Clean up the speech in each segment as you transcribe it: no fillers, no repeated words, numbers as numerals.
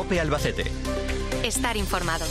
COPE Albacete. Estar informado.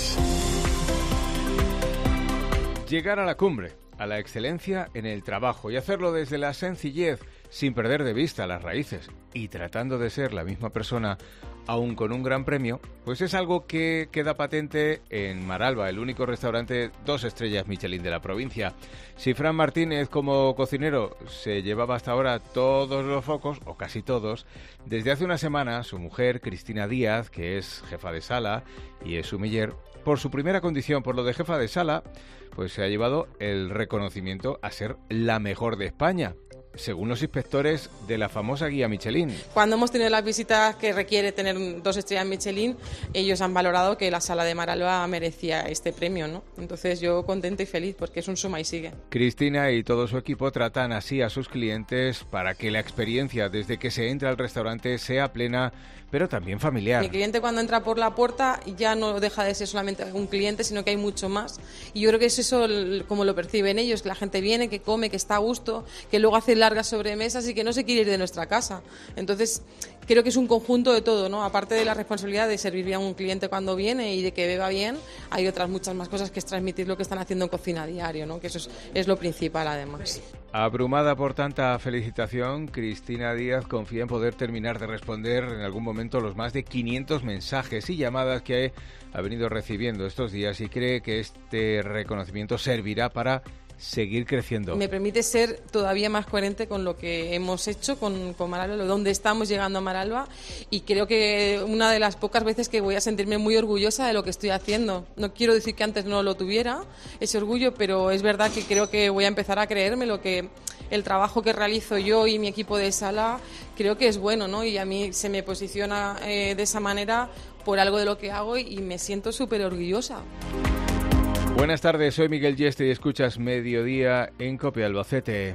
Llegar a la cumbre, a la excelencia en el trabajo y hacerlo desde la sencillez, sin perder de vista las raíces y tratando de ser la misma persona, aún con un gran premio, pues es algo que queda patente en Maralba, el único restaurante 2 estrellas Michelin de la provincia. Si Fran Martínez como cocinero se llevaba hasta ahora todos los focos, o casi todos, desde hace una semana su mujer, Cristina Díaz, que es jefa de sala y es sumiller, por su primera condición, por lo de jefa de sala, pues se ha llevado el reconocimiento a ser la mejor de España, según los inspectores de la famosa guía Michelin. Cuando hemos tenido las visitas que requiere tener 2 estrellas Michelin, ellos han valorado que la sala de Maralba merecía este premio, ¿no? Entonces yo contenta y feliz porque es un suma y sigue. Cristina y todo su equipo tratan así a sus clientes para que la experiencia desde que se entra al restaurante sea plena, pero también familiar. Mi cliente cuando entra por la puerta ya no deja de ser solamente un cliente, sino que hay mucho más. Y yo creo que es eso como lo perciben ellos, que la gente viene, que come, que está a gusto, que luego hace largas sobremesas y que no se quiere ir de nuestra casa. Entonces, creo que es un conjunto de todo, ¿no? Aparte de la responsabilidad de servir bien a un cliente cuando viene y de que beba bien, hay otras muchas más cosas que es transmitir lo que están haciendo en cocina a diario, ¿no? Que eso es lo principal, además. Abrumada por tanta felicitación, Cristina Díaz confía en poder terminar de responder en algún momento los más de 500 mensajes y llamadas que ha venido recibiendo estos días y cree que este reconocimiento servirá para seguir creciendo. Me permite ser todavía más coherente con lo que hemos hecho con Maralba, donde estamos llegando a Maralba, y creo que una de las pocas veces que voy a sentirme muy orgullosa de lo que estoy haciendo. No quiero decir que antes no lo tuviera, ese orgullo, pero es verdad que creo que voy a empezar a creerme lo que el trabajo que realizo yo y mi equipo de sala creo que es bueno, ¿no? Y a mí se me posiciona de esa manera por algo de lo que hago y me siento súper orgullosa. Buenas tardes, soy Miguel Yeste y escuchas Mediodía en COPE Albacete.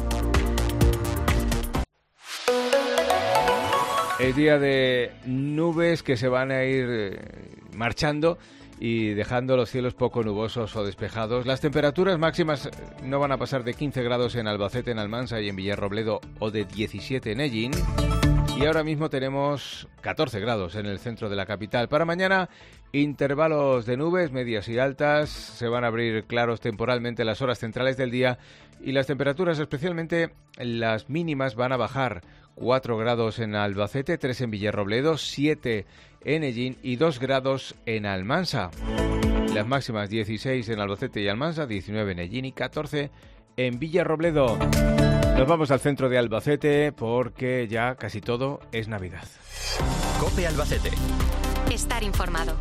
Es día de nubes que se van a ir marchando y dejando los cielos poco nubosos o despejados. Las temperaturas máximas no van a pasar de 15 grados en Albacete, en Almansa y en Villarrobledo, o de 17 en Ellín. Y ahora mismo tenemos 14 grados en el centro de la capital. Para mañana, intervalos de nubes medias y altas. Se van a abrir claros temporalmente las horas centrales del día y las temperaturas, especialmente las mínimas, van a bajar. 4 grados en Albacete, 3 en Villarrobledo, 7 en Ellín y 2 grados en Almansa. Las máximas 16 en Albacete y Almansa, 19 en Ellín y 14 en Villarrobledo. Nos vamos al centro de Albacete porque ya casi todo es Navidad. COPE Albacete. Estar informado.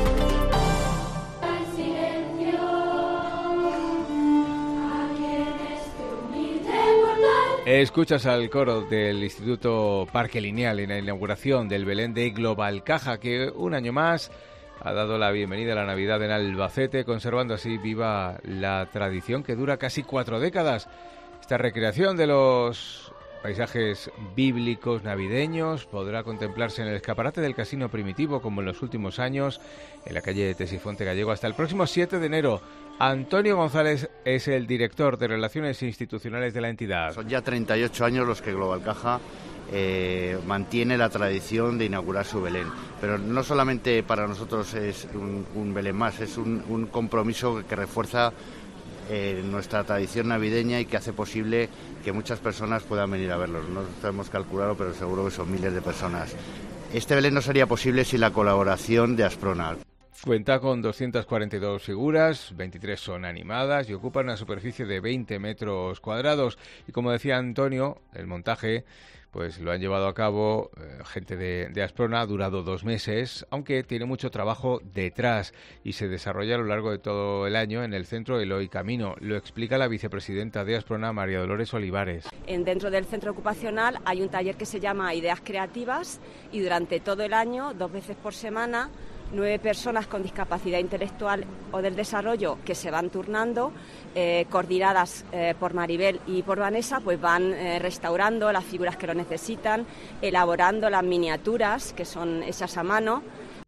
Escuchas al coro del Instituto Parque Lineal en la inauguración del Belén de Global Caja, que un año más ha dado la bienvenida a la Navidad en Albacete, conservando así viva la tradición que dura casi 4 décadas. Esta recreación de los paisajes bíblicos navideños podrá contemplarse en el escaparate del Casino Primitivo, como en los últimos años, en la calle Tesifonte Gallego, hasta el próximo 7 de enero. Antonio González es el director de Relaciones Institucionales de la entidad. Son ya 38 años los que Global Caja mantiene la tradición de inaugurar su Belén. Pero no solamente para nosotros es un Belén más, es un compromiso que refuerza nuestra tradición navideña y que hace posible que muchas personas puedan venir a verlos. No sabemos calcularlo, pero seguro que son miles de personas. Este Belén no sería posible sin la colaboración de Asprona. Cuenta con 242 figuras, 23 son animadas y ocupan una superficie de 20 metros cuadrados. Y como decía Antonio, el montaje pues lo han llevado a cabo gente de Asprona, ha durado 2 meses, aunque tiene mucho trabajo detrás y se desarrolla a lo largo de todo el año en el Centro Eloy Camino. Lo explica la vicepresidenta de Asprona, María Dolores Olivares. Dentro del centro ocupacional hay un taller que se llama Ideas Creativas y durante todo el año, 2 veces por semana, 9 personas con discapacidad intelectual o del desarrollo que se van turnando, coordinadas por Maribel y por Vanessa, pues van restaurando las figuras que lo necesitan, elaborando las miniaturas que son hechas a mano.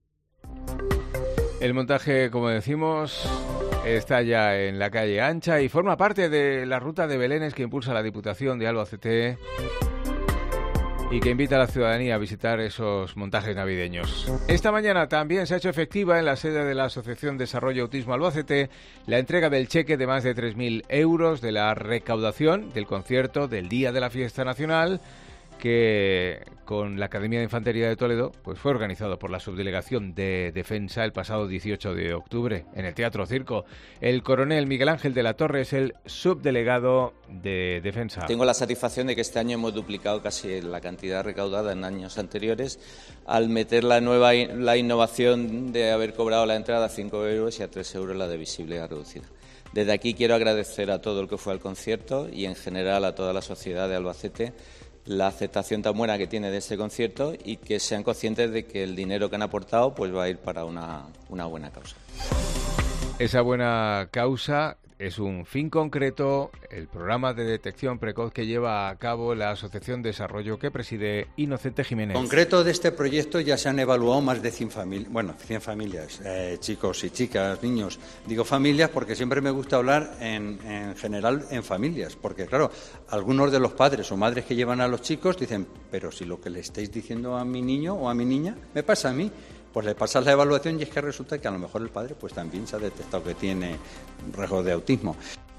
El montaje, como decimos, está ya en la calle Ancha y forma parte de la ruta de Belénes que impulsa la Diputación de Albacete y que invita a la ciudadanía a visitar esos montajes navideños. Esta mañana también se ha hecho efectiva en la sede de la Asociación Desarrollo Autismo Albacete la entrega del cheque de más de 3.000 euros de la recaudación del concierto del Día de la Fiesta Nacional, que con la Academia de Infantería de Toledo pues fue organizado por la Subdelegación de Defensa el pasado 18 de octubre en el Teatro Circo. El coronel Miguel Ángel de la Torre es el subdelegado de Defensa. Tengo la satisfacción de que este año hemos duplicado casi la cantidad recaudada en años anteriores al meter la innovación de haber cobrado la entrada a 5 euros y a 3 euros la de visibilidad reducida. Desde aquí quiero agradecer a todo el que fue al concierto y en general a toda la sociedad de Albacete la aceptación tan buena que tiene de este concierto y que sean conscientes de que el dinero que han aportado pues va a ir para una buena causa. Esa buena causa es un fin concreto, el programa de detección precoz que lleva a cabo la Asociación de Desarrollo que preside Inocente Jiménez. En concreto de este proyecto ya se han evaluado más de 100 familias, chicos y chicas, niños. Digo familias porque siempre me gusta hablar en general en familias, porque claro, algunos de los padres o madres que llevan a los chicos dicen, pero si lo que le estáis diciendo a mi niño o a mi niña me pasa a mí. Pues le pasas la evaluación y es que resulta que a lo mejor el padre pues también se ha detectado que tiene rasgos de autismo.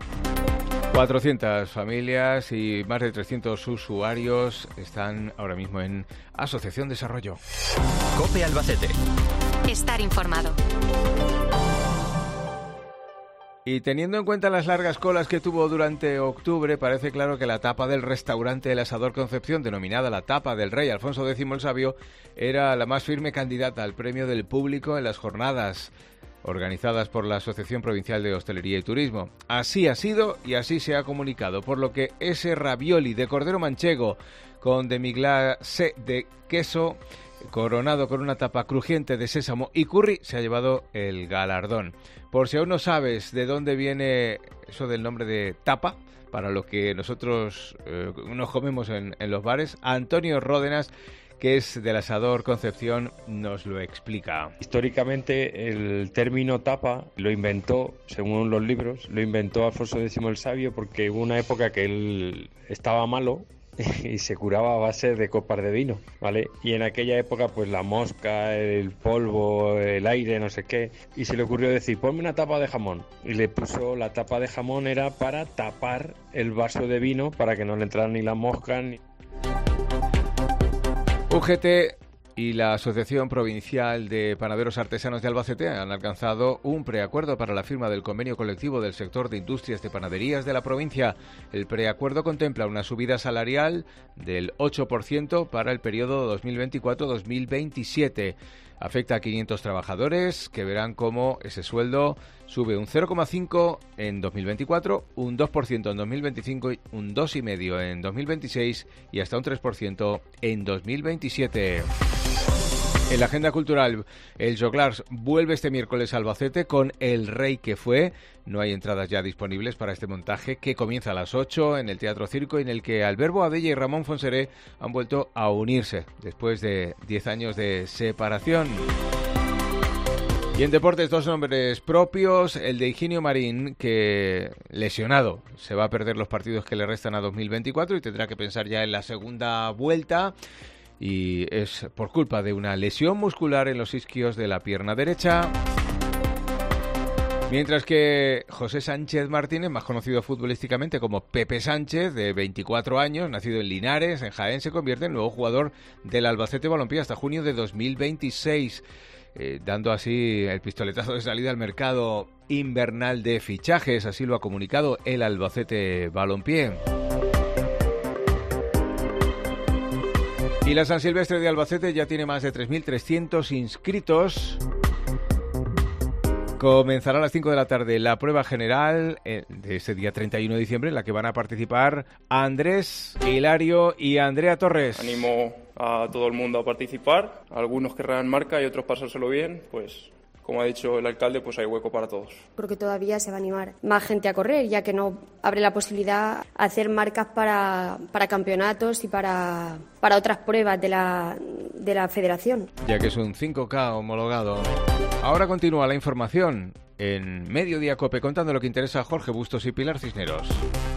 400 familias y más de 300 usuarios están ahora mismo en Asociación Desarrollo. COPE Albacete. Estar informado. Y teniendo en cuenta las largas colas que tuvo durante octubre, parece claro que la tapa del restaurante El Asador Concepción, denominada la tapa del rey Alfonso X el Sabio, era la más firme candidata al premio del público en las jornadas organizadas por la Asociación Provincial de Hostelería y Turismo. Así ha sido y así se ha comunicado, por lo que ese ravioli de cordero manchego con demi-glace de queso coronado con una tapa crujiente de sésamo y curry se ha llevado el galardón. Por si aún no sabes de dónde viene eso del nombre de tapa, para lo que nosotros nos comemos en los bares, Antonio Ródenas, que es del Asador Concepción, nos lo explica. Históricamente el término tapa lo inventó, según los libros, lo inventó Alfonso X el Sabio porque hubo una época que él estaba malo y se curaba a base de copas de vino, ¿vale? Y en aquella época pues la mosca, el polvo, el aire, no sé qué, y se le ocurrió decir, ponme una tapa de jamón, y le puso la tapa de jamón, era para tapar el vaso de vino para que no le entraran ni las moscas ni... UGT y la Asociación Provincial de Panaderos Artesanos de Albacete han alcanzado un preacuerdo para la firma del convenio colectivo del sector de industrias de panaderías de la provincia. El preacuerdo contempla una subida salarial del 8% para el periodo 2024-2027. Afecta a 500 trabajadores que verán cómo ese sueldo sube un 0,5 en 2024, un 2% en 2025, un 2,5% en 2026 y hasta un 3% en 2027. En la agenda cultural, el Joglars vuelve este miércoles a Albacete con El Rey que fue. No hay entradas ya disponibles para este montaje que comienza a las 8 en el Teatro Circo, en el que Alberto Adella y Ramón Fonseré han vuelto a unirse después de 10 años de separación. Y en deportes, dos nombres propios, el de Higinio Marín, que lesionado se va a perder los partidos que le restan a 2024 y tendrá que pensar ya en la segunda vuelta. Y es por culpa de una lesión muscular en los isquios de la pierna derecha. Mientras que José Sánchez Martínez, más conocido futbolísticamente como Pepe Sánchez, de 24 años, nacido en Linares, en Jaén, se convierte en nuevo jugador del Albacete Balompié hasta junio de 2026, dando así el pistoletazo de salida al mercado invernal de fichajes. Así lo ha comunicado el Albacete Balompié. Y la San Silvestre de Albacete ya tiene más de 3.300 inscritos. Comenzará a las 5 de la tarde la prueba general de ese día 31 de diciembre, en la que van a participar Andrés, Hilario y Andrea Torres. Animo a todo el mundo a participar. Algunos querrán marca y otros pasárselo bien, pues... Como ha dicho el alcalde, pues hay hueco para todos. Creo que todavía se va a animar más gente a correr, ya que no abre la posibilidad de hacer marcas para campeonatos y para otras pruebas de la federación. Ya que es un 5K homologado. Ahora continúa la información en Mediodía COPE, contando lo que interesa a Jorge Bustos y Pilar Cisneros.